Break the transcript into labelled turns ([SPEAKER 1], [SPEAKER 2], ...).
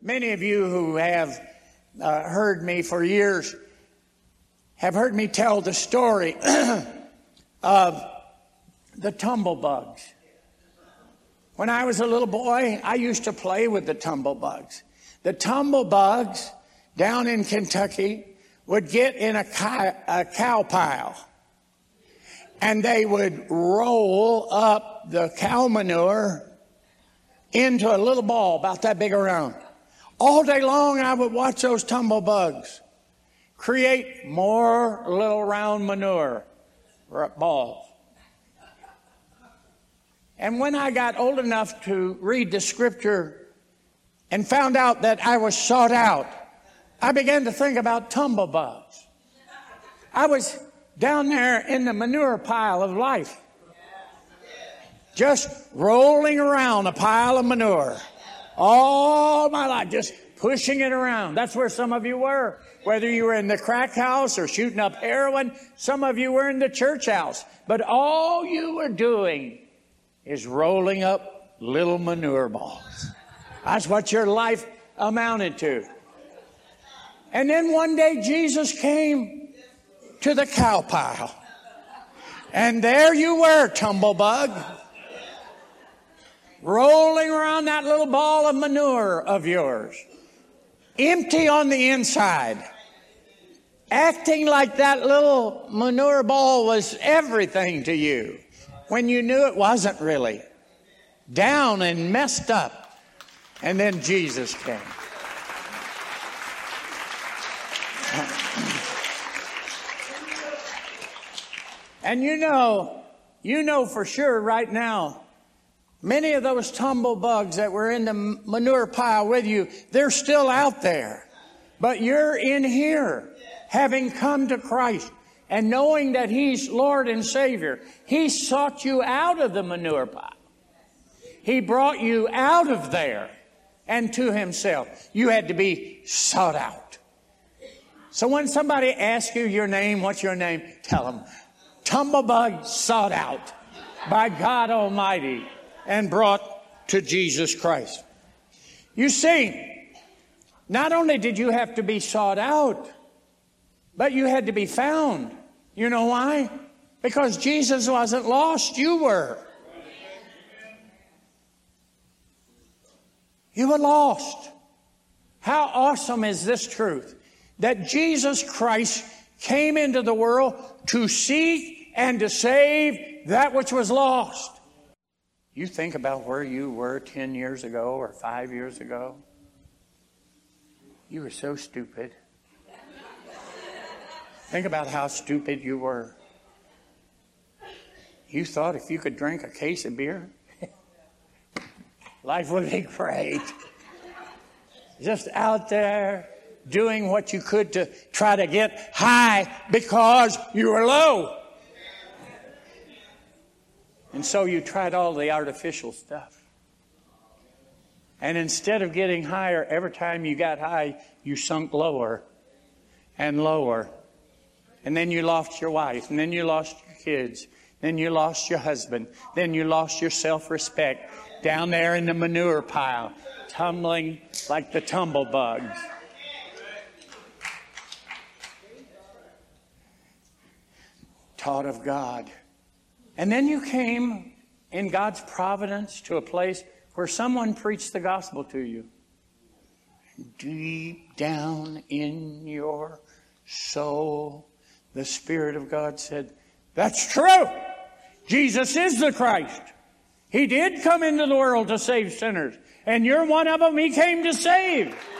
[SPEAKER 1] Many of you who have heard me for years have heard me tell the story of the tumblebugs. When I was a little boy, I used to play with the tumblebugs. The tumblebugs down in Kentucky would get in a cow pile, and they would roll up the cow manure into a little ball about that big around. All day long, I would watch those tumblebugs create more little round manure balls. And when I got old enough to read the scripture and found out that I was sought out, I began to think about tumblebugs. I was down there in the manure pile of life, just rolling around a pile of manure all my life, just pushing it around. That's where some of you were. Whether you were in the crack house or shooting up heroin, some of you were in the church house. But all you were doing is rolling up little manure balls. That's what your life amounted to. And then one day Jesus came to the cow pile. And there you were, tumblebug, rolling around that little ball of manure of yours, empty on the inside, acting like that little manure ball was everything to you, when you knew it wasn't really. Down and messed up. And then Jesus came. And you know for sure right now, many of those tumblebugs that were in the manure pile with you, they're still out there. But you're in here, having come to Christ and knowing that He's Lord and Savior. He sought you out of the manure pile. He brought you out of there and to Himself. You had to be sought out. So when somebody asks you your name, what's your name? Tell them, tumblebug sought out by God Almighty and brought to Jesus Christ. You see, not only did you have to be sought out, but you had to be found. You know why? Because Jesus wasn't lost, you were. You were lost. How awesome is this truth? That Jesus Christ came into the world to seek and to save that which was lost. You think about where you were 10 years ago or 5 years ago. You were so stupid. Think about how stupid you were. You thought if you could drink a case of beer, life would be great. Just out there doing what you could to try to get high because you were low. And so you tried all the artificial stuff. And instead of getting higher, every time you got high, you sunk lower and lower. And then you lost your wife, and then you lost your kids, then you lost your husband, then you lost your self-respect down there in the manure pile, tumbling like the tumblebugs. Taught of God. And then you came in God's providence to a place where someone preached the gospel to you. Deep down in your soul, the Spirit of God said, that's true. Jesus is the Christ. He did come into the world to save sinners. And you're one of them He came to save.